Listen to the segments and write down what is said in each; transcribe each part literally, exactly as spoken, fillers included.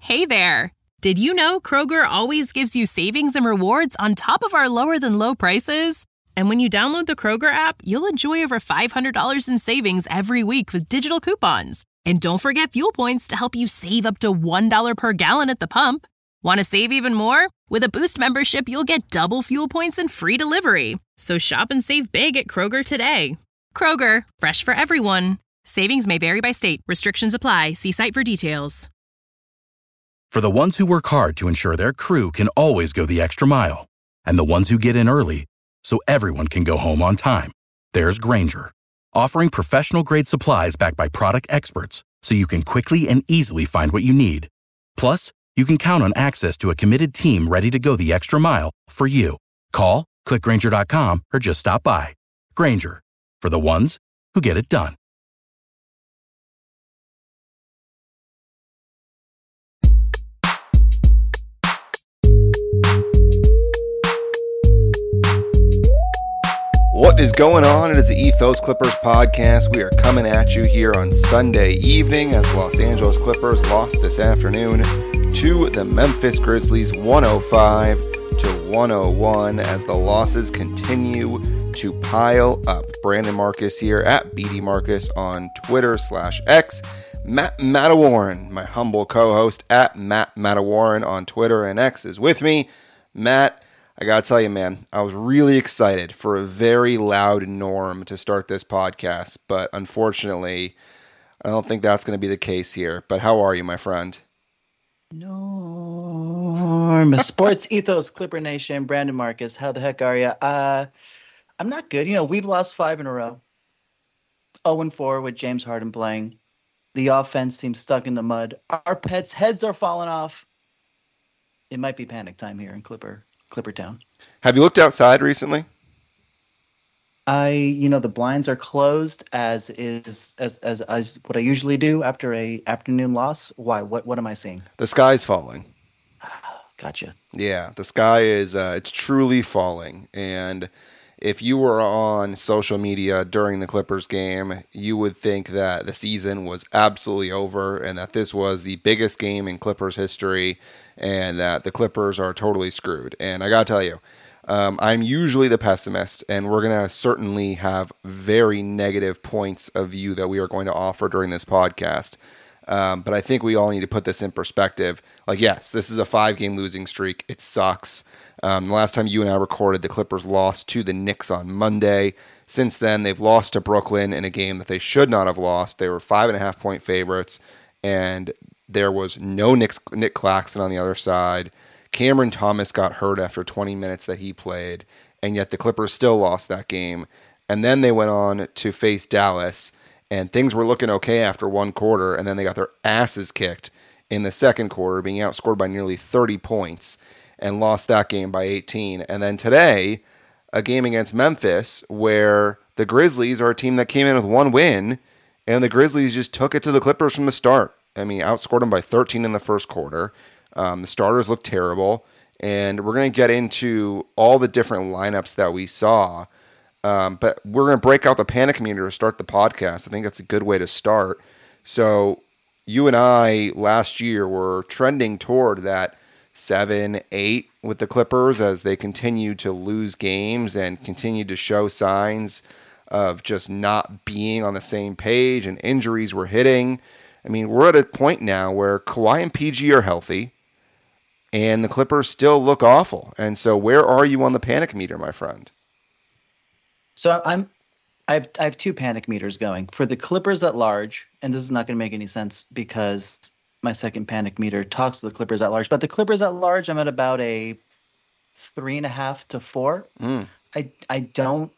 Hey there! Did you know Kroger always gives you savings and rewards on top of our lower-than-low prices? And when you download the Kroger app, you'll enjoy over five hundred dollars in savings every week with digital coupons. And don't forget fuel points to help you save up to one dollar per gallon at the pump. Want to save even more? With a Boost membership, you'll get double fuel points and free delivery. So shop and save big at Kroger today. Kroger, fresh for everyone. Savings may vary by state. Restrictions apply. See site for details. For the ones who work hard to ensure their crew can always go the extra mile, and the ones who get in early so everyone can go home on time, there's Grainger, offering professional-grade supplies backed by product experts so you can quickly and easily find what you need. Plus, you can count on access to a committed team ready to go the extra mile for you. Call, click Grainger dot com, or just stop by. Grainger, for the ones who get it done. What is going on? It is the Ethos Clippers podcast. We are coming at you here on Sunday evening as Los Angeles Clippers lost this afternoon to the Memphis Grizzlies one oh five to one oh one as the losses continue to pile up. Brandon Marcus here at B D Marcus on Twitter slash X. Matt Mattawarren, my humble co-host at Matt Mattawarren on Twitter and X is with me. Matt, I gotta tell you, man, I was really excited for a very loud Norm to start this podcast, but unfortunately, I don't think that's going to be the case here. But how are you, my friend? Norm, Sports Ethos, Clipper Nation, Brandon Marcus, how the heck are you? Uh, I'm not good. You know, we've lost five in a row. oh and four with James Harden playing. The offense seems stuck in the mud. Our pets' heads are falling off. It might be panic time here in Clipper. Clippertown. Have you looked outside recently? I, you know, the blinds are closed as is as as as what I usually do after a afternoon loss. Why? What? What am I seeing? The sky's falling. Gotcha. Yeah, the sky is. Uh, it's truly falling. And if you were on social media during the Clippers game, you would think that the season was absolutely over and that this was the biggest game in Clippers history, and that the Clippers are totally screwed. And I got to tell you, um, I'm usually the pessimist, and we're going to certainly have very negative points of view that we are going to offer during this podcast. Um, but I think we all need to put this in perspective. Like, yes, this is a five-game losing streak. It sucks. Um, the last time you and I recorded, the Clippers lost to the Knicks on Monday. Since then, they've lost to Brooklyn in a game that they should not have lost. They were five and a half point favorites, and there was no Nick, Nick Claxton on the other side. Cameron Thomas got hurt after twenty minutes that he played, and yet the Clippers still lost that game. And then they went on to face Dallas, and things were looking okay after one quarter, and then they got their asses kicked in the second quarter, being outscored by nearly thirty points, and lost that game by eighteen. And then today, a game against Memphis, where the Grizzlies are a team that came in with one win, and the Grizzlies just took it to the Clippers from the start. I mean, outscored them by thirteen in the first quarter. Um, the starters look terrible, and we're going to get into all the different lineups that we saw. Um, but we're going to break out the panic meter to start the podcast. I think that's a good way to start. So you and I last year were trending toward that seven, eight with the Clippers as they continue to lose games and continue to show signs of just not being on the same page, and injuries were hitting. I mean, we're at a point now where Kawhi and P G are healthy, and the Clippers still look awful. And so where are you on the panic meter, my friend? So I'm, I have I have two panic meters going for the Clippers at large, and this is not going to make any sense because my second panic meter talks to the Clippers at large. But the Clippers at large, I'm at about a three and a half to four. Mm. I I don't.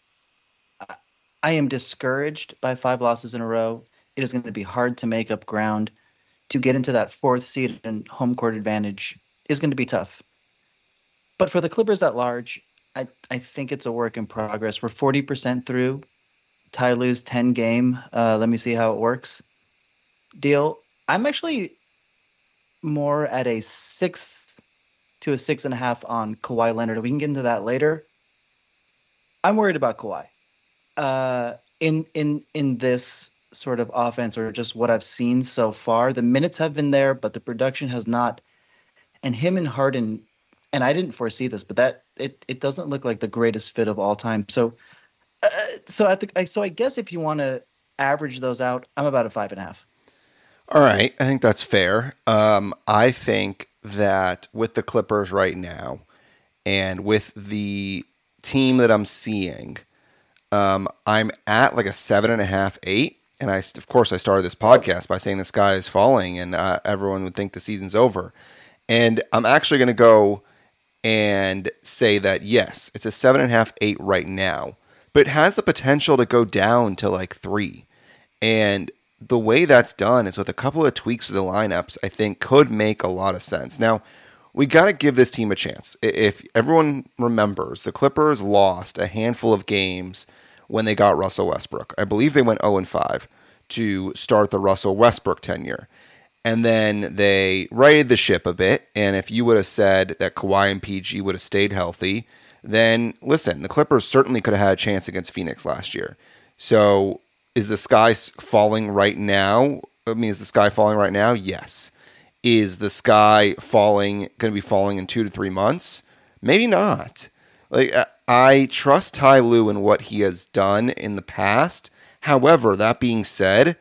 I am discouraged by five losses in a row. It is going to be hard to make up ground. To get into that fourth seed and home court advantage is going to be tough. But for the Clippers at large, I, I think it's a work in progress. We're forty percent through. Tie, lose, ten game. Uh, let me see how it works. Deal. I'm actually more at a six to a six and a half on Kawhi Leonard. We can get into that later. I'm worried about Kawhi. Uh, in in in this sort of offense, or just what I've seen so far. The minutes have been there, but the production has not. And him and Harden, and I didn't foresee this, but that it, it doesn't look like the greatest fit of all time. So, uh, so at the so I guess if you want to average those out, I'm about a five and a half. All right, I think that's fair. Um, I think that with the Clippers right now, and with the team that I'm seeing, um, I'm at like a seven and a half, eight. And I, of course, I started this podcast by saying the sky is falling, and uh, everyone would think the season's over. And I'm actually going to go and say that yes, it's a seven and a half, eight right now, but it has the potential to go down to like three. And the way that's done is with a couple of tweaks to the lineups, I think could make a lot of sense. Now, we got to give this team a chance. If everyone remembers, the Clippers lost a handful of games when they got Russell Westbrook. I believe they went oh and five to start the Russell Westbrook tenure. And then they righted the ship a bit. And if you would have said that Kawhi and P G would have stayed healthy, then listen, the Clippers certainly could have had a chance against Phoenix last year. So is the sky falling right now? I mean, is the sky falling right now? Yes. Is the sky falling going to be falling in two to three months? Maybe not. Like, I trust Ty Lue and what he has done in the past. However, that being said,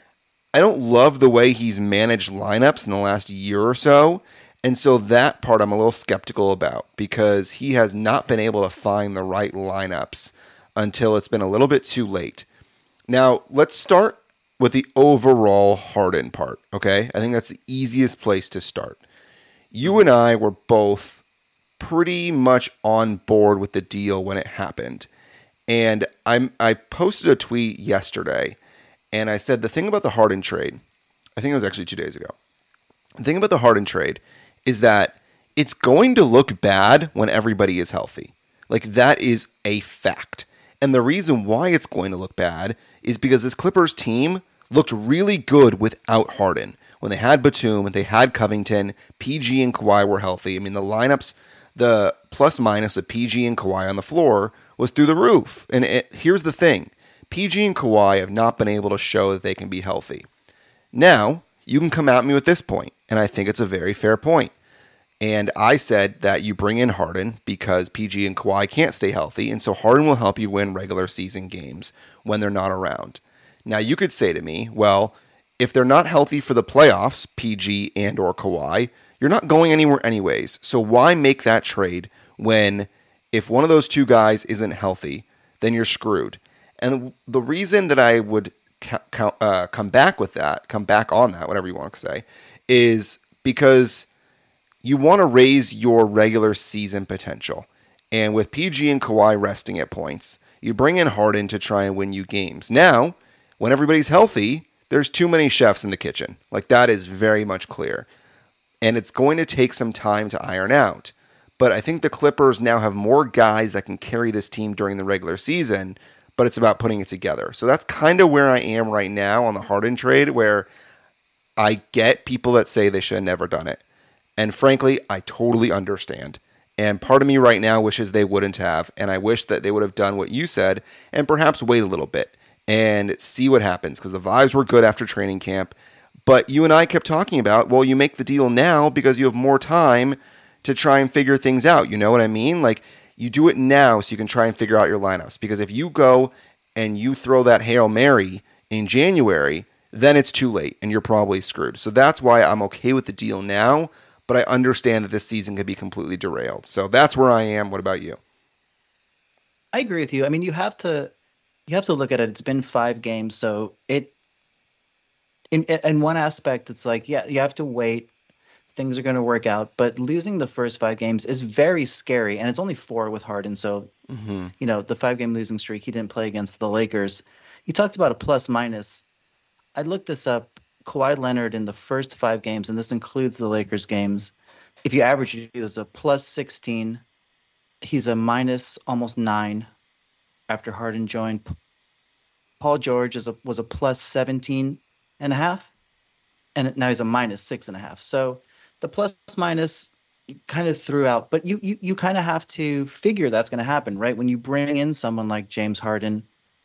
I don't love the way he's managed lineups in the last year or so. And so that part I'm a little skeptical about, because he has not been able to find the right lineups until it's been a little bit too late. Now, let's start with the overall Harden part, okay? I think that's the easiest place to start. You and I were both pretty much on board with the deal when it happened. And I'm, I posted a tweet yesterday, and I said the thing about the Harden trade, I think it was actually two days ago, the thing about the Harden trade is that it's going to look bad when everybody is healthy. Like, that is a fact. And the reason why it's going to look bad is because this Clippers team looked really good without Harden. When they had Batum and they had Covington, P G and Kawhi were healthy. I mean, the lineups, the plus minus of P G and Kawhi on the floor was through the roof. And it, here's the thing. P G and Kawhi have not been able to show that they can be healthy. Now, you can come at me with this point, and I think it's a very fair point. And I said that you bring in Harden because P G and Kawhi can't stay healthy, and so Harden will help you win regular season games when they're not around. Now, you could say to me, well, if they're not healthy for the playoffs, P G and or Kawhi, you're not going anywhere anyways. So why make that trade when if one of those two guys isn't healthy, then you're screwed? And the reason that I would ca- uh, come back with that, come back on that, whatever you want to say, is because you want to raise your regular season potential. And with P G and Kawhi resting at points, you bring in Harden to try and win you games. Now, when everybody's healthy, there's too many chefs in the kitchen. Like, that is very much clear. And it's going to take some time to iron out. But I think the Clippers now have more guys that can carry this team during the regular season, but it's about putting it together. So that's kind of where I am right now on the Harden trade, where I get people that say they should have never done it. And frankly, I totally understand. And part of me right now wishes they wouldn't have. And I wish that they would have done what you said and perhaps wait a little bit and see what happens, because the vibes were good after training camp. But you and I kept talking about, well, you make the deal now because you have more time to try and figure things out. You know what I mean? Like, you do it now so you can try and figure out your lineups. Because if you go and you throw that Hail Mary in January, then it's too late and you're probably screwed. So that's why I'm okay with the deal now, but I understand that this season could be completely derailed. So that's where I am. What about you? I agree with you. I mean, you have to you have to look at it. It's been five games, so it in in one aspect, it's like, yeah, you have to wait. Things are going to work out, but losing the first five games is very scary, and it's only four with Harden. So, mm-hmm. you know, the five-game losing streak, he didn't play against the Lakers. You talked about a plus-minus. I looked this up. Kawhi Leonard in the first five games, and this includes the Lakers games, if you average it, he was a plus sixteen. He's a minus almost nine after Harden joined. Paul George is a, was a plus seventeen and a half, and now he's a minus six and a half. So the plus minus kind of threw out, but you you, you kind of have to figure that's going to happen, right? When you bring in someone like James Harden,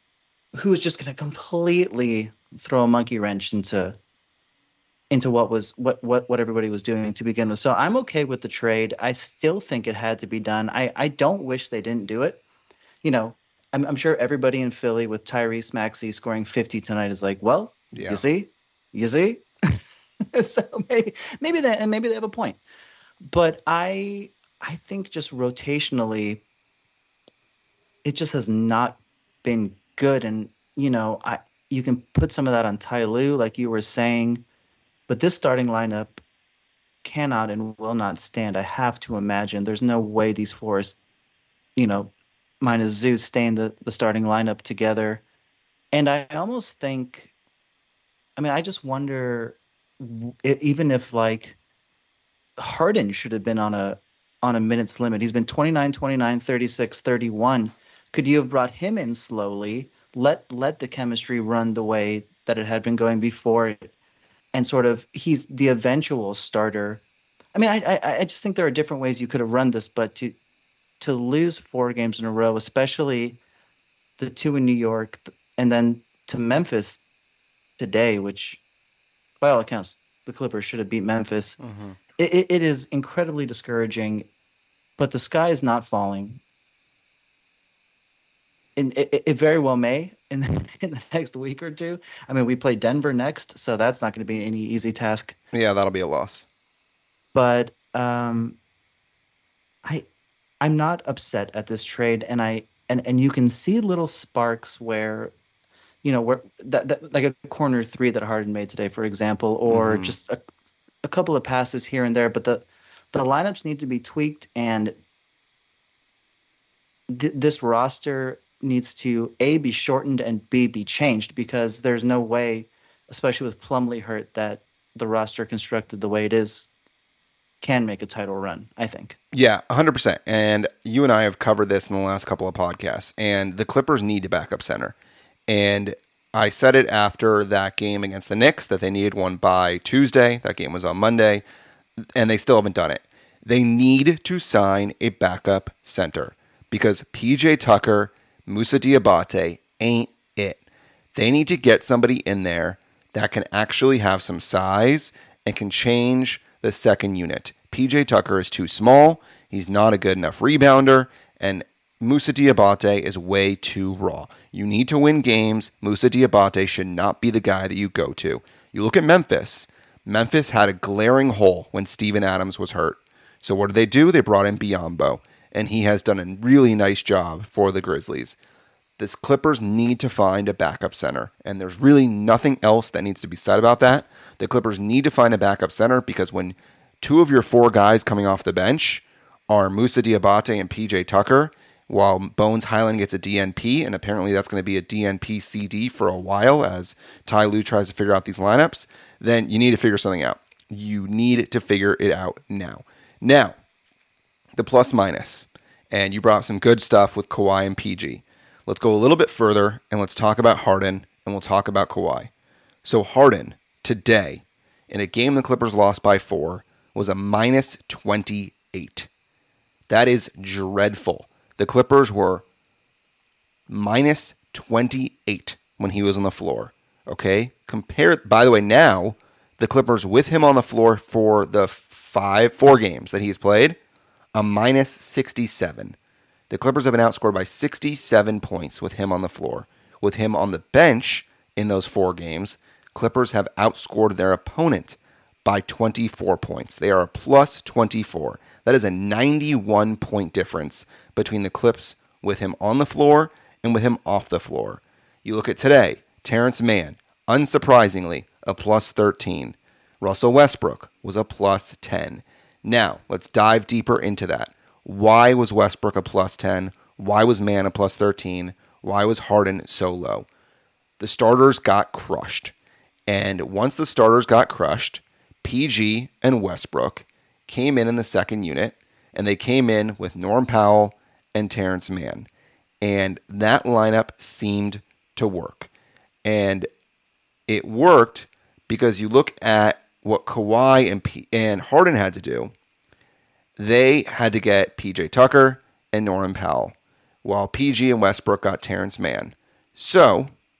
who is just going to completely throw a monkey wrench into into what was what what what everybody was doing to begin with. So I'm okay with the trade. I still think it had to be done. I I don't wish they didn't do it. You know, I'm I'm sure everybody in Philly with Tyrese Maxey scoring fifty tonight is like, well, yeah. you see, you see. So maybe maybe that and maybe they have a point. But I I think just rotationally, it just has not been good. And you know, I you can put some of that on Ty Lue, like you were saying. But this starting lineup cannot and will not stand. I have to imagine there's no way these four, you know, minus Zeus, stay in the, the starting lineup together. And I almost think, I mean, I just wonder, even if like Harden should have been on a on a minutes limit. He's been twenty-nine, twenty-nine, thirty-six, thirty-one. Could you have brought him in slowly, let let the chemistry run the way that it had been going before? And sort of, he's the eventual starter. I mean, I, I I just think there are different ways you could have run this, but to to lose four games in a row, especially the two in New York, and then to Memphis today, which by all accounts the Clippers should have beat Memphis. Mm-hmm. It, it it is incredibly discouraging, but the sky is not falling. And it, it very well may in the, in the next week or two. I mean, we play Denver next, so that's not going to be any easy task. Yeah, that'll be a loss. But um, I, I'm not upset at this trade, and I and, and you can see little sparks where, you know, where that, that like a corner three that Harden made today, for example, or mm-hmm. just a, a couple of passes here and there. But the the lineups need to be tweaked, and th- this roster needs to A, be shortened, and B, be changed, because there's no way, especially with Plumlee hurt, that the roster constructed the way it is can make a title run, I think. Yeah, one hundred percent. And you and I have covered this in the last couple of podcasts, and the Clippers need a backup center. And I said it after that game against the Knicks that they needed one by Tuesday. That game was on Monday, and they still haven't done it. They need to sign a backup center because P J Tucker, Moussa Diabate ain't it. They need to get somebody in there that can actually have some size and can change the second unit. P J Tucker is too small. He's not a good enough rebounder. And Moussa Diabate is way too raw. You need to win games. Moussa Diabate should not be the guy that you go to. You look at Memphis. Memphis had a glaring hole when Steven Adams was hurt. So what did they do? They brought in Biyombo. And he has done a really nice job for the Grizzlies. This Clippers need to find a backup center, and there's really nothing else that needs to be said about that. The Clippers need to find a backup center because when two of your four guys coming off the bench are Moussa Diabate and P J Tucker, while Bones Highland gets a D N P, and apparently that's going to be a D N P C D for a while as Ty Lue tries to figure out these lineups, then you need to figure something out. You need to figure it out now. Now, the plus minus, and you brought some good stuff with Kawhi and P G. Let's go a little bit further, and let's talk about Harden, and we'll talk about Kawhi. So Harden, today, in a game the Clippers lost by four, was a minus twenty-eight. That is dreadful. The Clippers were minus twenty-eight when he was on the floor. Okay? Compare, by the way, now, the Clippers with him on the floor for the five, four games that he's played, a minus sixty-seven. The Clippers have been outscored by sixty-seven points with him on the floor. With him on the bench in those four games, Clippers have outscored their opponent by twenty-four points. They are a plus twenty-four. That is a ninety-one point difference between the Clips with him on the floor and with him off the floor. You look at today, Terrence Mann, unsurprisingly, a plus thirteen. Russell Westbrook was a plus ten. Now, let's dive deeper into that. Why was Westbrook a plus ten? Why was Mann a plus thirteen? Why was Harden so low? The starters got crushed. And once the starters got crushed, P G and Westbrook came in in the second unit, and they came in with Norm Powell and Terrence Mann. And that lineup seemed to work. And it worked because you look at what Kawhi and, P- and Harden had to do. They had to get P J Tucker and Norman Powell, while P G and Westbrook got Terrence Mann. So,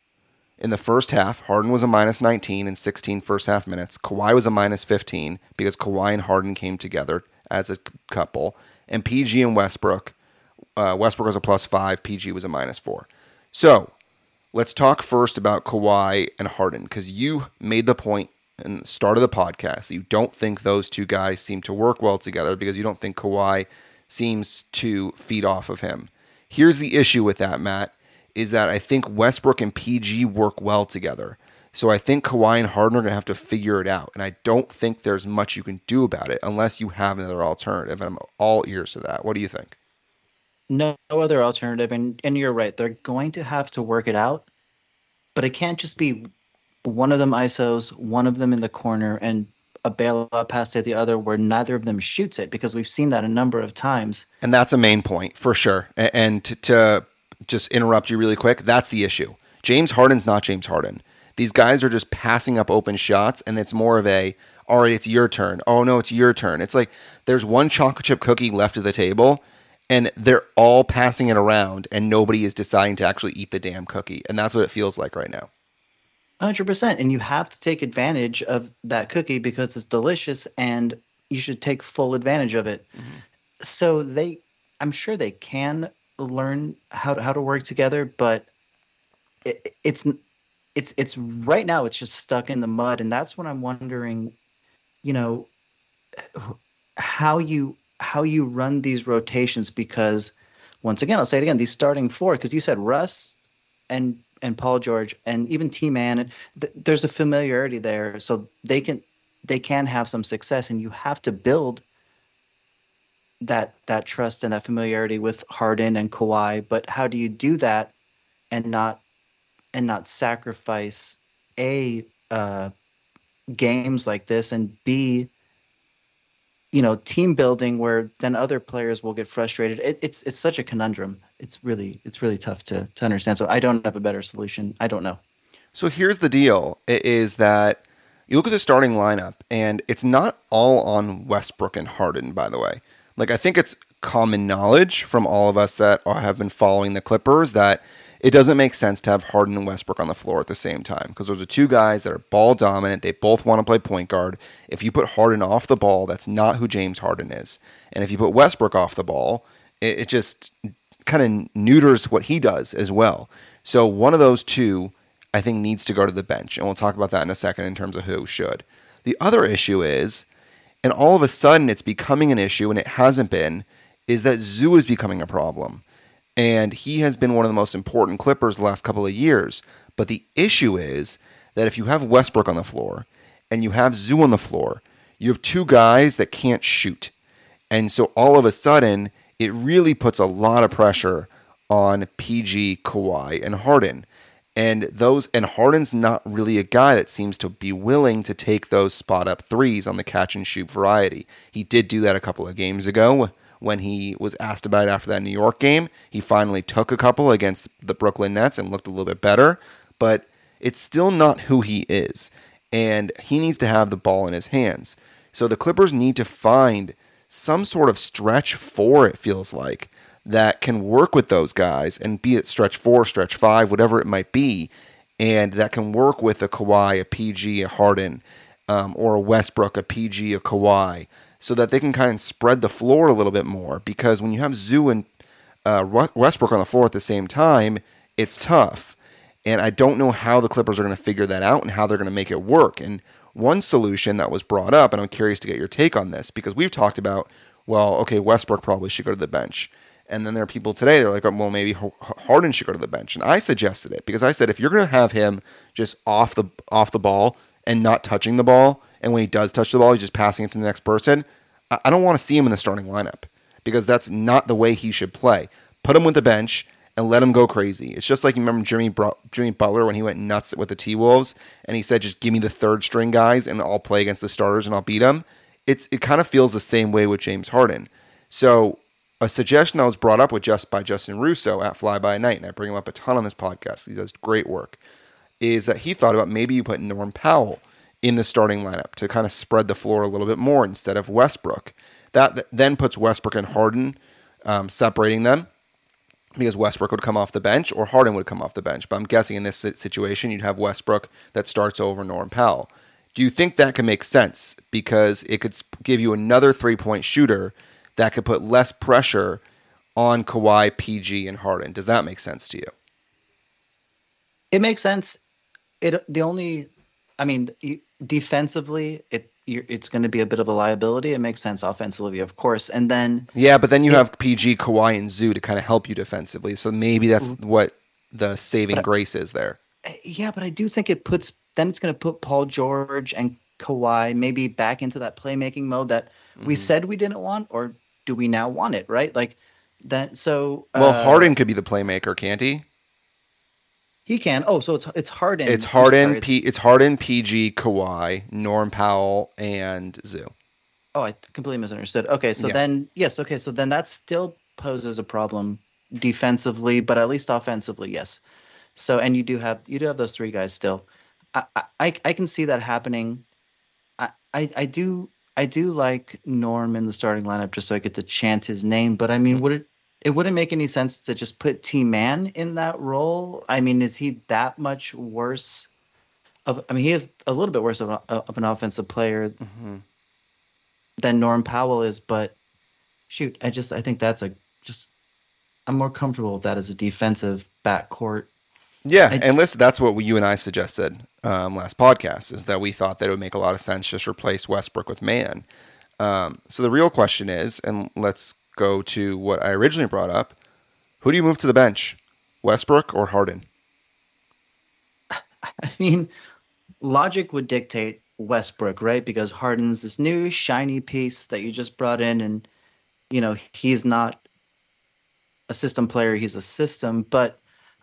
In the first half, Harden was a minus nineteen in sixteen first half minutes. Kawhi was a minus fifteen because Kawhi and Harden came together as a couple. And P G and Westbrook, uh, Westbrook was a plus five, P G was a minus four. So let's talk first about Kawhi and Harden, because you made the point in the start of the podcast. You don't think those two guys seem to work well together because you don't think Kawhi seems to feed off of him. Here's the issue with that, Matt, is that I think Westbrook and P G work well together. So I think Kawhi and Harden are going to have to figure it out. And I don't think there's much you can do about it unless you have another alternative. And I'm all ears to that. What do you think? No, no other alternative. And, and you're right. They're going to have to work it out. But it can't just be one of them I S Os, one of them in the corner, and a bailout pass to the other where neither of them shoots it, because we've seen that a number of times. And that's a main point for sure. And, and to, to just interrupt you really quick, that's the issue. James Harden's not James Harden. These guys are just passing up open shots, and it's more of a, all right, it's your turn. Oh, no, it's your turn. It's like there's one chocolate chip cookie left at the table, and they're all passing it around, and nobody is deciding to actually eat the damn cookie. And that's what it feels like right now. one hundred percent. And you have to take advantage of that cookie because it's delicious, and you should take full advantage of it. Mm-hmm. So they, I'm sure they can learn how to, how to work together, but it, it's it's it's right now it's just stuck in the mud, and that's what I'm wondering, you know, how you how you run these rotations, because once again, I'll say it again, these starting four, because you said Russ and and Paul George and even T-Man, th- there's a familiarity there, so they can they can have some success, and you have to build that that trust and that familiarity with Harden and Kawhi. But how do you do that and not and not sacrifice a uh, games like this, and B, you know, team building where then other players will get frustrated? It, it's it's such a conundrum. It's really it's really tough to to understand. So I don't have a better solution. I don't know. So here's the deal: it is that you look at the starting lineup, and it's not all on Westbrook and Harden, by the way. Like, I think it's common knowledge from all of us that are, have been following the Clippers that it doesn't make sense to have Harden and Westbrook on the floor at the same time, because those are two guys that are ball dominant. They both want to play point guard. If you put Harden off the ball, that's not who James Harden is. And if you put Westbrook off the ball, it, it just kind of neuters what he does as well. So one of those two, I think, needs to go to the bench. And we'll talk about that in a second in terms of who should. The other issue is, and all of a sudden it's becoming an issue, and it hasn't been, is that Zoo is becoming a problem. And he has been one of the most important Clippers the last couple of years. But the issue is that if you have Westbrook on the floor and you have Zoo on the floor, you have two guys that can't shoot. And so all of a sudden, it really puts a lot of pressure on P G, Kawhi, and Harden. And those and Harden's not really a guy that seems to be willing to take those spot up threes on the catch and shoot variety. He did do that a couple of games ago when he was asked about it after that New York game. He finally took a couple against the Brooklyn Nets and looked a little bit better, but it's still not who he is. And he needs to have the ball in his hands. So the Clippers need to find some sort of stretch four, it feels like, that can work with those guys, and be it stretch four, stretch five, whatever it might be, and that can work with a Kawhi, a P G, a Harden, um, or a Westbrook, a P G, a Kawhi, so that they can kind of spread the floor a little bit more. Because when you have Zoo and uh, Westbrook on the floor at the same time, it's tough. And I don't know how the Clippers are going to figure that out and how they're going to make it work. And one solution that was brought up, and I'm curious to get your take on this, because we've talked about, well, okay, Westbrook probably should go to the bench. And then there are people today, they're like, well, maybe Harden should go to the bench. And I suggested it because I said, if you're going to have him just off the off the ball and not touching the ball, and when he does touch the ball, he's just passing it to the next person, I don't want to see him in the starting lineup, because that's not the way he should play. Put him with the bench and let him go crazy. It's just like, you remember Jimmy, Bro- Jimmy Butler when he went nuts with the T-Wolves, and he said, just give me the third string guys and I'll play against the starters and I'll beat them. It's, it kind of feels the same way with James Harden. So a suggestion that was brought up with just by Justin Russo at Fly By Night, and I bring him up a ton on this podcast, he does great work, is that he thought about maybe you put Norm Powell in the starting lineup to kind of spread the floor a little bit more instead of Westbrook. That then puts Westbrook and Harden, um, separating them. because Westbrook would come off the bench or Harden would come off the bench. But I'm guessing in this situation, you'd have Westbrook that starts over Norm Powell. Do you think that could make sense? Because it could give you another three-point shooter that could put less pressure on Kawhi, P G, and Harden. Does that make sense to you? It makes sense. It the only, I mean, defensively, it you're, it's going to be a bit of a liability. It makes sense offensively, of course, and then yeah, but then you it, have P G, Kawhi, and Zoo to kind of help you defensively. So maybe that's what the saving but, grace is there. Yeah, but I do think it puts then it's going to put Paul George and Kawhi maybe back into that playmaking mode that mm-hmm. we said we didn't want, or do we now want it? Right, like that. So well, uh, Harden could be the playmaker, can't he? He can. Oh, so it's it's Harden. It's Harden. Sorry, P. It's, it's Harden, P G, Kawhi, Norm Powell, and Zoo. Oh, I completely misunderstood. Okay, so yeah. then yes. Okay, so then that still poses a problem defensively, but at least offensively, yes. So and you do have you do have those three guys still. I I, I can see that happening. I, I I do I do like Norm in the starting lineup just so I get to chant his name. But I mean, would it? It wouldn't make any sense to just put T-Man in that role. I mean, is he that much worse? Of I mean, he is a little bit worse of, a, of an offensive player mm-hmm. than Norm Powell is. But shoot, I just I think that's a just I'm more comfortable with that as a defensive backcourt. Yeah, I, and listen, that's what you and I suggested um, last podcast is that we thought that it would make a lot of sense just replace Westbrook with Man. Um, so the real question is, and let's go to what I originally brought up. Who do you move to the bench, Westbrook or Harden? I mean, logic would dictate Westbrook, right? Because Harden's this new shiny piece that you just brought in, and you know he's not a system player; he's a system. But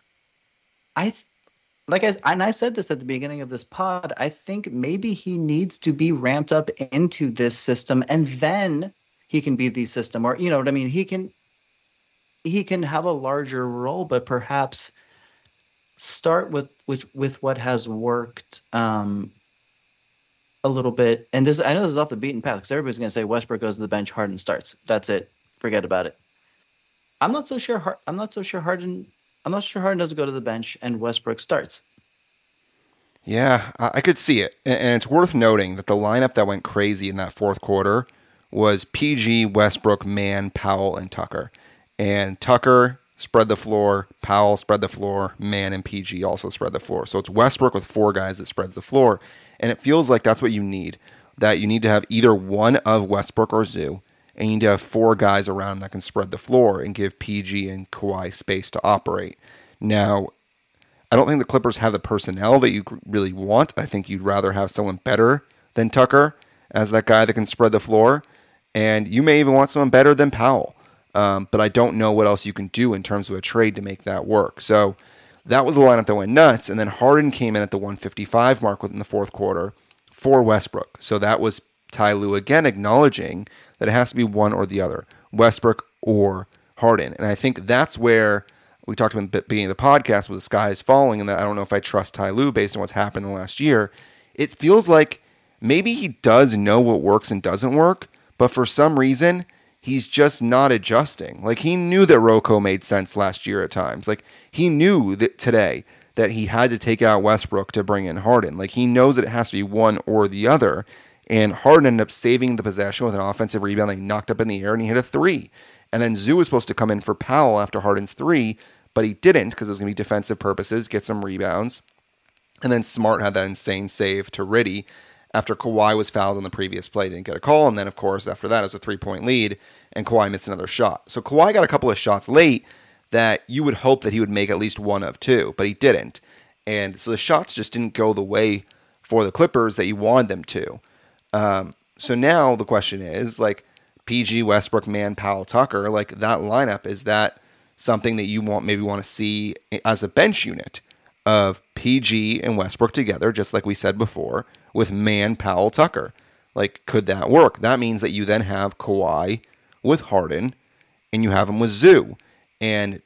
I, like I and I said this at the beginning of this pod, I think maybe he needs to be ramped up into this system, and then he can be the system, or you know what I mean. He can, he can have a larger role, but perhaps start with with, with what has worked um, a little bit. And this, I know this is off the beaten path because everybody's going to say Westbrook goes to the bench, Harden starts. That's it. Forget about it. I'm not so sure. I'm not so sure Harden. I'm not sure Harden doesn't go to the bench and Westbrook starts. Yeah, I could see it, and it's worth noting that the lineup that went crazy in that fourth quarter was P G, Westbrook, Man, Powell, and Tucker. And Tucker spread the floor, Powell spread the floor, Man and P G also spread the floor. So it's Westbrook with four guys that spreads the floor. And it feels like that's what you need, that you need to have either one of Westbrook or Zoo, and you need to have four guys around him that can spread the floor and give P G and Kawhi space to operate. Now, I don't think the Clippers have the personnel that you really want. I think you'd rather have someone better than Tucker as that guy that can spread the floor. And you may even want someone better than Powell. Um, but I don't know what else you can do in terms of a trade to make that work. So that was the lineup that went nuts. And then Harden came in at the one fifty-five mark within the fourth quarter for Westbrook. So that was Ty Lue again acknowledging that it has to be one or the other, Westbrook or Harden. And I think that's where we talked about at the beginning of the podcast where the sky is falling and that I don't know if I trust Ty Lue based on what's happened in the last year. It feels like maybe he does know what works and doesn't work, but for some reason, he's just not adjusting. Like, he knew that Rocco made sense last year at times. Like, he knew that today that he had to take out Westbrook to bring in Harden. Like, he knows that it has to be one or the other. And Harden ended up saving the possession with an offensive rebound that he knocked up in the air, and he hit a three. And then Zoo was supposed to come in for Powell after Harden's three, but he didn't because it was going to be defensive purposes, get some rebounds. And then Smart had that insane save to Riddy after Kawhi was fouled on the previous play, didn't get a call. And then, of course, after that, it was a three-point lead, and Kawhi missed another shot. So Kawhi got a couple of shots late that you would hope that he would make at least one of two, but he didn't. And so the shots just didn't go the way for the Clippers that you wanted them to. Um, so now the question is, like, P G, Westbrook, Man, Powell, Tucker, like, that lineup, is that something that you want maybe want to see as a bench unit of P G and Westbrook together, just like we said before, with Man, Powell, Tucker? Like, could that work? That means that you then have Kawhi with Harden, and you have him with Zoo. And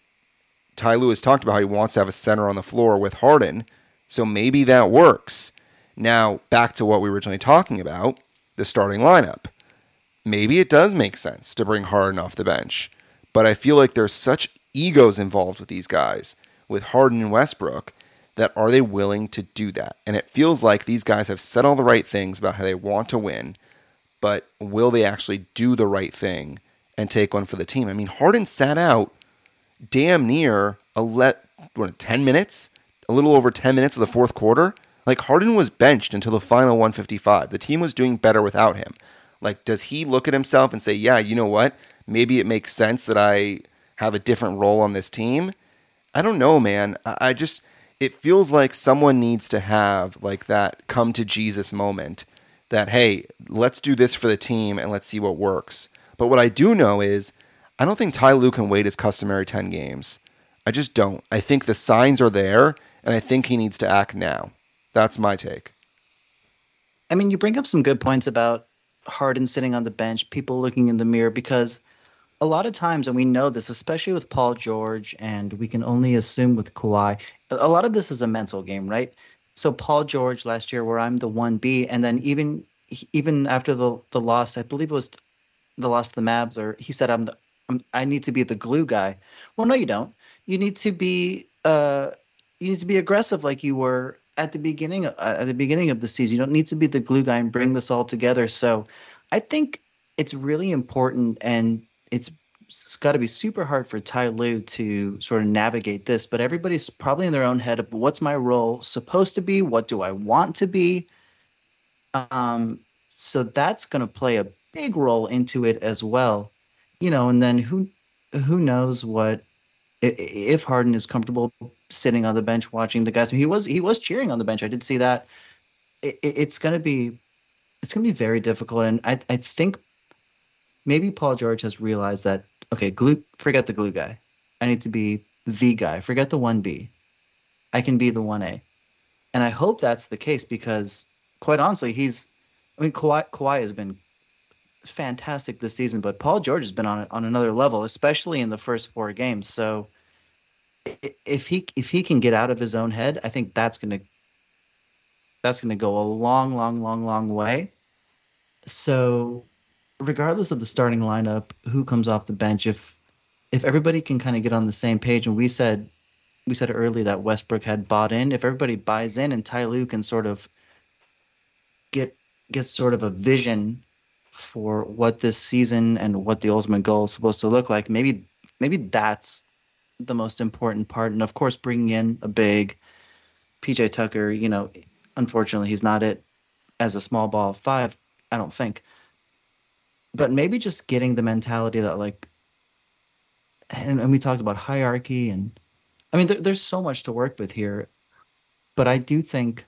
Ty Lue has talked about how he wants to have a center on the floor with Harden, so maybe that works. Now, back to what we were originally talking about, the starting lineup. Maybe it does make sense to bring Harden off the bench, but I feel like there's such egos involved with these guys, with Harden and Westbrook, that are they willing to do that? And it feels like these guys have said all the right things about how they want to win, but will they actually do the right thing and take one for the team? I mean, Harden sat out damn near a let, what, ten minutes? A little over ten minutes of the fourth quarter? Like, Harden was benched until the final one fifty-five. The team was doing better without him. Like, does he look at himself and say, yeah, you know what? Maybe it makes sense that I have a different role on this team? I don't know, man. I just... It feels like someone needs to have like that come to Jesus moment that, hey, let's do this for the team and let's see what works. But what I do know is I don't think Ty Lue can wait his customary ten games. I just don't. I think the signs are there, and I think he needs to act now. That's my take. I mean, you bring up some good points about Harden sitting on the bench, people looking in the mirror, because a lot of times, and we know this, especially with Paul George, and we can only assume with Kawhi, a lot of this is a mental game, right? So Paul George last year, where I'm the one B, and then even even after the the loss, I believe it was the loss to the Mavs, or he said, "I'm the I'm, I need to be the glue guy." Well, no, you don't. You need to be uh you need to be aggressive like you were at the beginning uh, at the beginning of the season. You don't need to be the glue guy and bring this all together. So I think it's really important, and it's it's got to be super hard for Ty Lue to sort of navigate this, but everybody's probably in their own head of what's my role supposed to be? What do I want to be? Um, so that's going to play a big role into it as well, you know, and then who, who knows what, if Harden is comfortable sitting on the bench watching the guys. I mean, he was, he was cheering on the bench. I did see that. It, it's going to be, it's going to be very difficult. And I, I think maybe Paul George has realized that, okay, glue, forget the glue guy. I need to be the guy. Forget the one B. I can be the one A. And I hope that's the case because, quite honestly, he's, I mean, Kawhi, Kawhi has been fantastic this season, but Paul George has been on on another level, especially in the first four games. So if he if he can get out of his own head, I think that's gonna that's gonna go a long, long, long, long way. So regardless of the starting lineup, who comes off the bench, if if everybody can kind of get on the same page, and we said we said earlier that Westbrook had bought in, if everybody buys in and Ty Lue can sort of get get sort of a vision for what this season and what the ultimate goal is supposed to look like, maybe maybe that's the most important part. And of course, bringing in a big P J Tucker, you know, unfortunately he's not it as a small ball five, I don't think. But maybe just getting the mentality that, like, and, and we talked about hierarchy, and I mean, there, there's so much to work with here. But I do think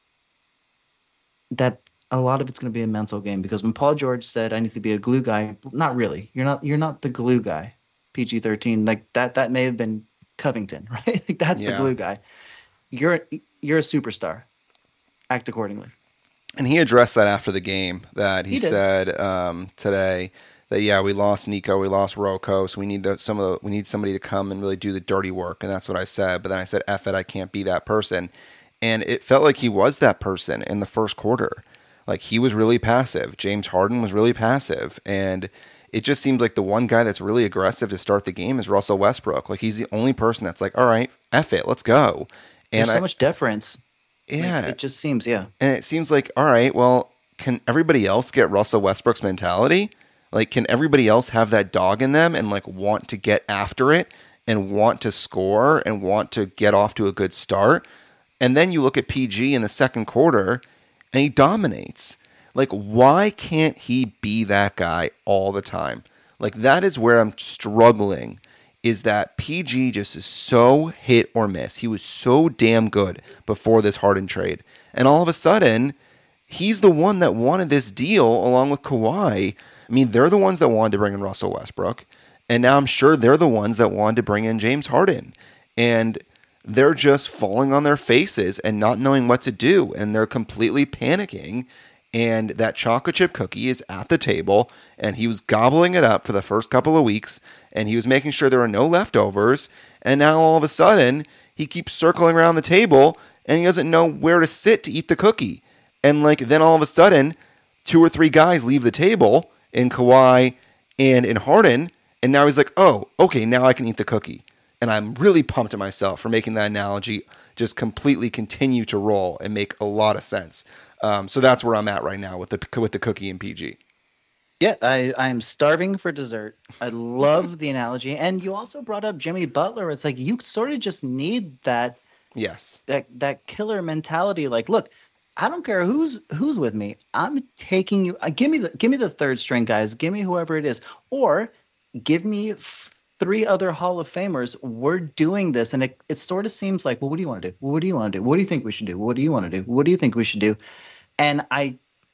that a lot of it's going to be a mental game, because when Paul George said, "I need to be a glue guy," not really. You're not. You're not the glue guy. P G thirteen, like that. That may have been Covington, right? Like that's yeah. the glue guy. You're you're a superstar. Act accordingly. And he addressed that after the game, that he, he said um, today that, yeah, we lost Nico, we lost Rocco, so we need the, some of the, we need somebody to come and really do the dirty work. And that's what I said. But then I said, F it, I can't be that person. And it felt like he was that person in the first quarter. Like, he was really passive. James Harden was really passive. And it just seems like the one guy that's really aggressive to start the game is Russell Westbrook. Like, he's the only person that's like, all right, F it, let's go. And There's so I, much deference. Yeah. Like, it just seems, yeah. And it seems like, all right, well, can everybody else get Russell Westbrook's mentality? Like, can everybody else have that dog in them and, like, want to get after it and want to score and want to get off to a good start? And then you look at P G in the second quarter and he dominates. Like, why can't he be that guy all the time? Like, that is where I'm struggling. Is that P G just is so hit or miss. He was so damn good before this Harden trade. And all of a sudden, he's the one that wanted this deal along with Kawhi. I mean, they're the ones that wanted to bring in Russell Westbrook. And now I'm sure they're the ones that wanted to bring in James Harden. And they're just falling on their faces and not knowing what to do. And they're completely panicking. And that chocolate chip cookie is at the table, and he was gobbling it up for the first couple of weeks, and he was making sure there were no leftovers, and now all of a sudden, he keeps circling around the table, and he doesn't know where to sit to eat the cookie. And like then all of a sudden, two or three guys leave the table in Kawhi and in Harden, and now he's like, oh, okay, now I can eat the cookie. And I'm really pumped at myself for making that analogy just completely continue to roll and make a lot of sense. Um, so that's where I'm at right now with the with the cookie and P G. Yeah, I, I'm starving for dessert. I love the analogy. And you also brought up Jimmy Butler. It's like you sort of just need that yes that that killer mentality. Like, look, I don't care who's who's with me. I'm taking you. Uh, give me the give me the third string guys. Give me whoever it is, or give me f- three other Hall of Famers. We're doing this, and it it sort of seems like, well, what do you want to do? What do you want to do? What do you think we should do? What do you want to do? What do you think we should do? And I,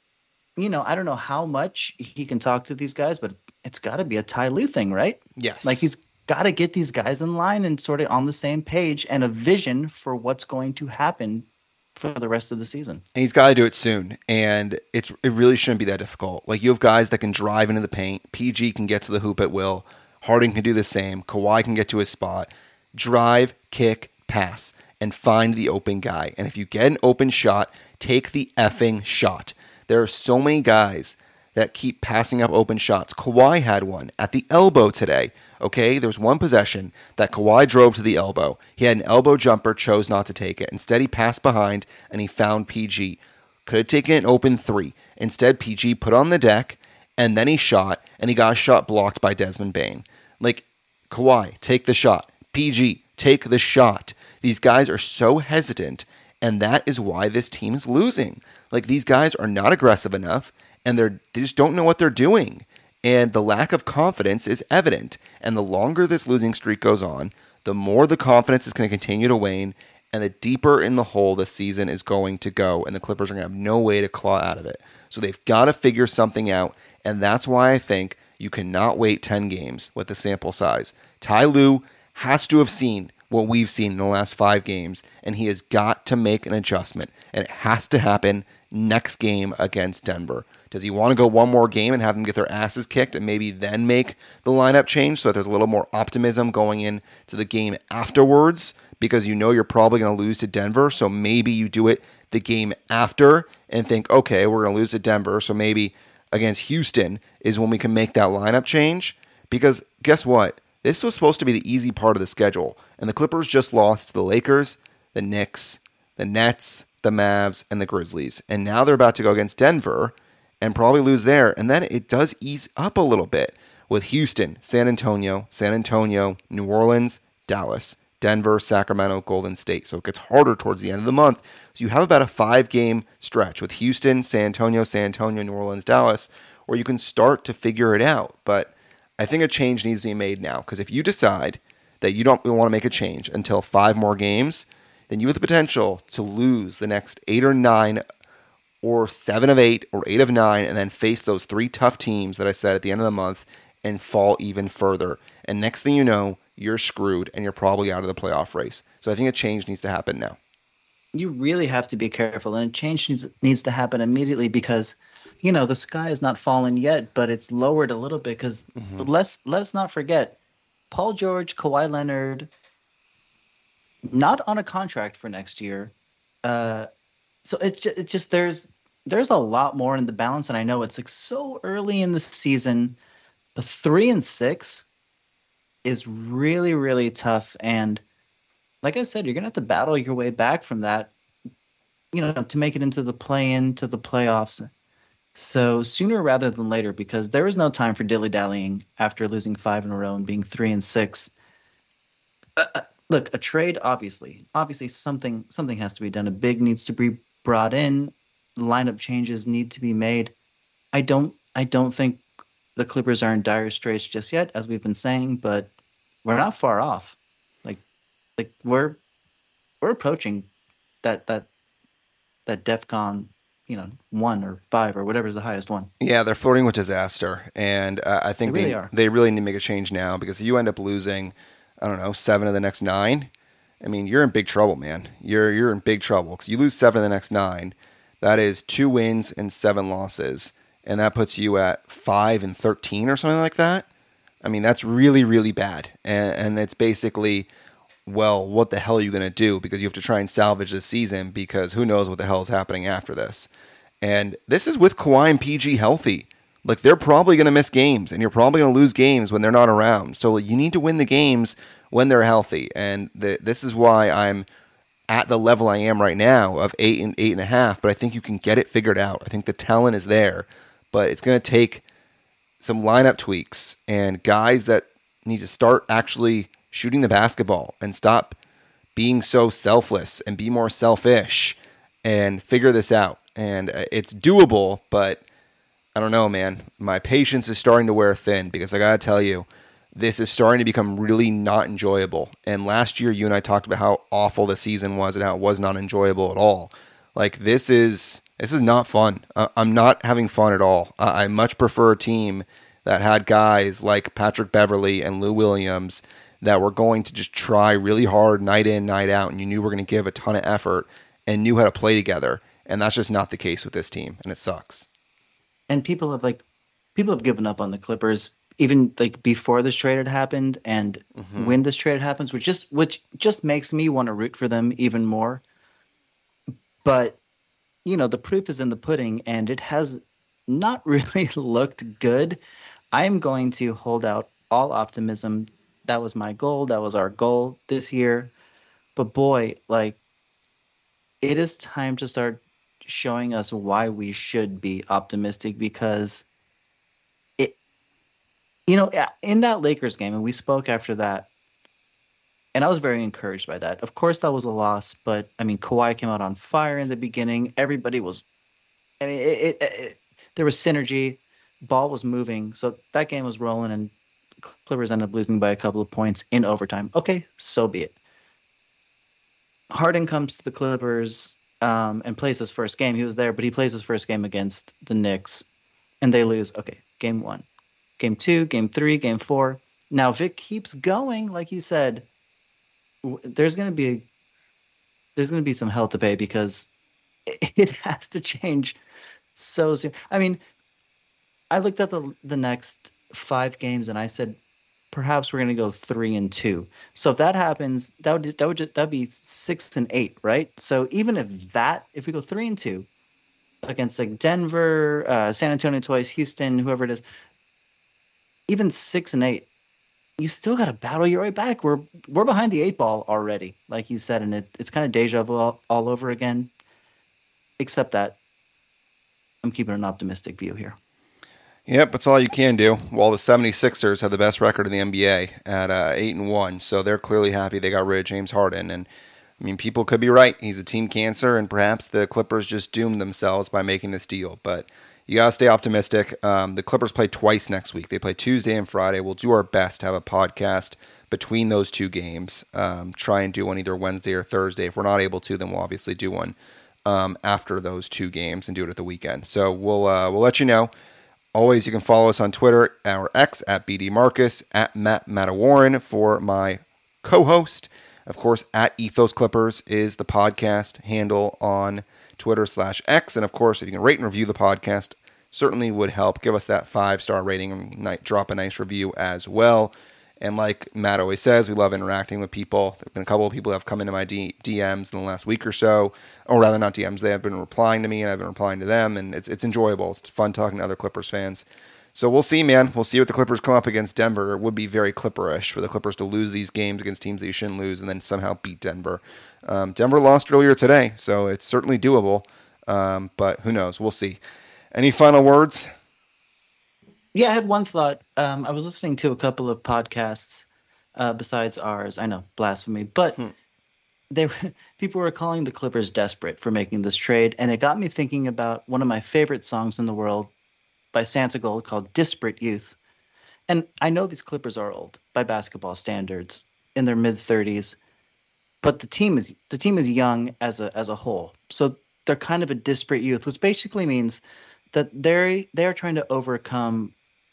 you know, I don't know how much he can talk to these guys, but it's got to be a Ty Lue thing, right? Yes. Like he's got to get these guys in line and sort of on the same page and a vision for what's going to happen for the rest of the season. And he's got to do it soon. And it's it really shouldn't be that difficult. Like you have guys that can drive into the paint. P G can get to the hoop at will. Harden can do the same. Kawhi can get to his spot. Drive, kick, pass, and find the open guy. And if you get an open shot, take the effing shot. There are so many guys that keep passing up open shots. Kawhi had one at the elbow today. Okay, there was one possession that Kawhi drove to the elbow. He had an elbow jumper, chose not to take it. Instead, he passed behind and he found P G. Could have taken an open three. Instead, P G put on the deck and then he shot and he got a shot blocked by Desmond Bane. Like, Kawhi, take the shot. P G, take the shot. These guys are so hesitant, and that is why this team is losing. Like, these guys are not aggressive enough, and they're they just don't know what they're doing. And the lack of confidence is evident. And the longer this losing streak goes on, the more the confidence is going to continue to wane, and the deeper in the hole the season is going to go, and the Clippers are going to have no way to claw out of it. So they've got to figure something out, and that's why I think you cannot wait ten games with the sample size. Ty Lue has to have seen what we've seen in the last five games, and he has got to make an adjustment, and it has to happen next game against Denver. Does he want to go one more game and have them get their asses kicked and maybe then make the lineup change so that there's a little more optimism going into the game afterwards, because you know you're probably going to lose to Denver, so maybe you do it the game after and think, okay, we're going to lose to Denver, so maybe against Houston is when we can make that lineup change? Because guess what? This was supposed to be the easy part of the schedule, and the Clippers just lost to the Lakers, the Knicks, the Nets, the Mavs, and the Grizzlies. And now they're about to go against Denver and probably lose there. And then it does ease up a little bit with Houston, San Antonio, San Antonio, New Orleans, Dallas, Denver, Sacramento, Golden State. So it gets harder towards the end of the month. So you have about a five-game stretch with Houston, San Antonio, San Antonio, New Orleans, Dallas, where you can start to figure it out. But I think a change needs to be made now, because if you decide that you don't want to make a change until five more games, then you have the potential to lose the next eight or nine or seven of eight or eight of nine and then face those three tough teams that I said at the end of the month and fall even further. And next thing you know, you're screwed and you're probably out of the playoff race. So I think a change needs to happen now. You really have to be careful, and a change needs, needs to happen immediately because, you know, the sky is not fallen yet, but it's lowered a little bit because mm-hmm. let's, let's not forget, Paul George, Kawhi Leonard, not on a contract for next year. Uh, so it's just, it's just there's there's a lot more in the balance, and I know it's like so early in the season. The three and six is really, really tough, and like I said, you're gonna have to battle your way back from that, you know, to make it into the play-in, to the playoffs. So sooner rather than later, because there is no time for dilly-dallying after losing five in a row and being three and six. Uh, look, a trade, obviously, obviously something something has to be done. A big needs to be brought in. Lineup changes need to be made. I don't, I don't think the Clippers are in dire straits just yet, as we've been saying, but we're not far off. Like, like we're we're approaching that that that DEFCON, you know, one or five or whatever is the highest one. Yeah, they're flirting with disaster, and uh, I think they really they, are. they really need to make a change now, because if you end up losing, I don't know, seven of the next nine, I mean, you're in big trouble, man. You're you're in big trouble, because you lose seven of the next nine. That is two wins and seven losses, and that puts you at five and thirteen or something like that. I mean, that's really, really bad, and, and it's basically, well, what the hell are you going to do? Because you have to try and salvage this season, because who knows what the hell is happening after this. And this is with Kawhi and P G healthy. like they're probably going to miss games, and you're probably going to lose games when they're not around. So you need to win the games when they're healthy, and the, this is why I'm at the level I am right now of eight and eight and a half. But I think you can get it figured out. I think the talent is there, but it's going to take some lineup tweaks and guys that need to start actually shooting the basketball and stop being so selfless and be more selfish and figure this out. And it's doable, but I don't know, man. My patience is starting to wear thin because I got to tell you, this is starting to become really not enjoyable. And last year, you and I talked about how awful the season was and how it was not enjoyable at all. Like, this is this is not fun. Uh, I'm not having fun at all. Uh, I much prefer a team that had guys like Patrick Beverley and Lou Williams that were going to just try really hard night in, night out, and you knew were going to give a ton of effort and knew how to play together. And that's just not the case with this team, and it sucks. And people have like people have given up on the Clippers even like before this trade had happened, and mm-hmm. when this trade happens, which just which just makes me want to root for them even more. But you know, the proof is in the pudding, and it has not really looked good. I am going to hold out all optimism. That was my goal. That was our goal this year. But boy, like, it is time to start showing us why we should be optimistic, because it, you know, in that Lakers game, and we spoke after that, and I was very encouraged by that. Of course, that was a loss, but I mean, Kawhi came out on fire in the beginning. Everybody was, I mean, it, it, it, there was synergy. Ball was moving, so that game was rolling, and Clippers ended up losing by a couple of points in overtime. Okay, so be it. Harden comes to the Clippers um, and plays his first game. He was there, but he plays his first game against the Knicks, and they lose. Okay, game one. Game two, game three, game four. Now, if it keeps going, like you said, there's going to be there's going to be some hell to pay, because it has to change so soon. I mean, I looked at the the next five games and I said, perhaps we're going to go three and two. So if that happens, that would that would just, that'd be six and eight, right? So even if that, if we go three and two against like Denver, uh, San Antonio twice, Houston, whoever it is, even six and eight, you still got to battle your way back. We're we're behind the eight ball already, like you said, and it, it's kind of deja vu all, all over again. Except that I'm keeping an optimistic view here. Yep, that's all you can do. While the 76ers have the best record in the N B A at uh, eight and one, so they're clearly happy they got rid of James Harden. And I mean, people could be right. He's a team cancer, and perhaps the Clippers just doomed themselves by making this deal. But you gotta stay optimistic. Um, the Clippers play twice next week. They play Tuesday and Friday. We'll do our best to have a podcast between those two games. Um, try and do one either Wednesday or Thursday. If we're not able to, then we'll obviously do one um, after those two games and do it at the weekend. So we'll uh, we'll let you know. Always, you can follow us on Twitter, our X, at B D Marcus, at Matt Mattawarren for my co-host. Of course, at Ethos Clippers is the podcast handle on Twitter slash X. And of course, if you can rate and review the podcast, certainly would help. Give us that five-star rating and drop a nice review as well. And like Matt always says, we love interacting with people. There have been a couple of people that have come into my D- DMs in the last week or so, or rather not D Ms. They have been replying to me, and I've been replying to them, and it's it's enjoyable. It's fun talking to other Clippers fans. So we'll see, man. We'll see what the Clippers come up against Denver. It would be very Clipperish for the Clippers to lose these games against teams that you shouldn't lose and then somehow beat Denver. Um, Denver lost earlier today, so it's certainly doable, um, but who knows? We'll see. Any final words? Yeah, I had one thought. Um, I was listening to a couple of podcasts uh, besides ours. I know, blasphemy, but hmm. they were, people were calling the Clippers desperate for making this trade, and it got me thinking about one of my favorite songs in the world by Santigold called Disparate Youth. And I know these Clippers are old by basketball standards, in their mid-thirties, but the team is the team is young as a as a whole. So they're kind of a disparate youth, which basically means that they they are trying to overcome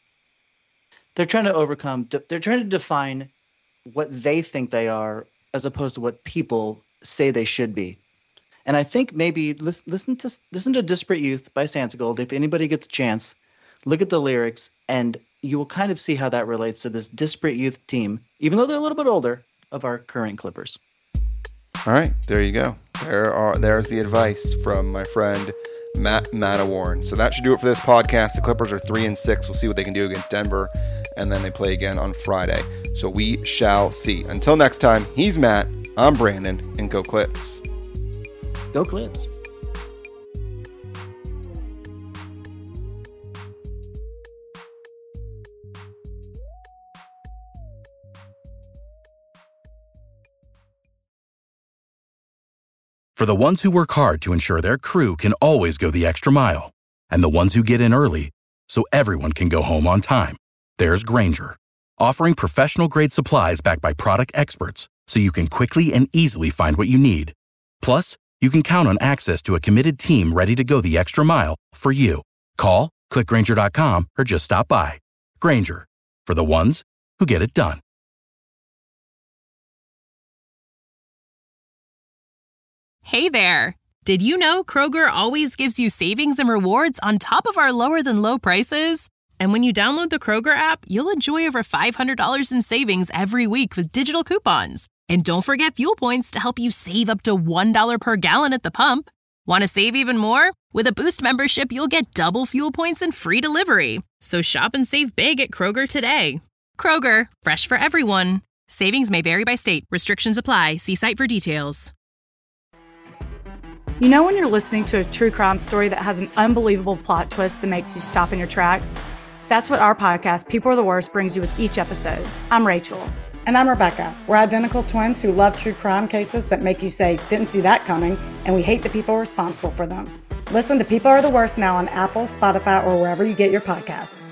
They're trying to overcome, they're trying to define what they think they are as opposed to what people say they should be. And I think maybe listen, listen to listen to Disparate Youth by Santigold. If anybody gets a chance, look at the lyrics and you will kind of see how that relates to this disparate youth team, even though they're a little bit older, of our current Clippers. All right, there you go. There are there's the advice from my friend Matt Manawarn. So that should do it for this podcast. The Clippers are three and six. We'll see what they can do against Denver, and then they play again on Friday. So we shall see. Until next time, he's Matt, I'm Brandon, and go Clips. Go Clips. For the ones who work hard to ensure their crew can always go the extra mile, and the ones who get in early so everyone can go home on time, there's Grainger, offering professional-grade supplies backed by product experts so you can quickly and easily find what you need. Plus, you can count on access to a committed team ready to go the extra mile for you. Call, click Grainger dot com, or just stop by. Grainger, for the ones who get it done. Hey there! Did you know Kroger always gives you savings and rewards on top of our lower-than-low prices? And when you download the Kroger app, you'll enjoy over five hundred dollars in savings every week with digital coupons. And don't forget fuel points to help you save up to one dollar per gallon at the pump. Want to save even more? With a Boost membership, you'll get double fuel points and free delivery. So shop and save big at Kroger today. Kroger, fresh for everyone. Savings may vary by state. Restrictions apply. See site for details. You know when you're listening to a true crime story that has an unbelievable plot twist that makes you stop in your tracks? That's what our podcast, People Are the Worst, brings you with each episode. I'm Rachel. And I'm Rebecca. We're identical twins who love true crime cases that make you say, didn't see that coming, and we hate the people responsible for them. Listen to People Are the Worst now on Apple, Spotify, or wherever you get your podcasts.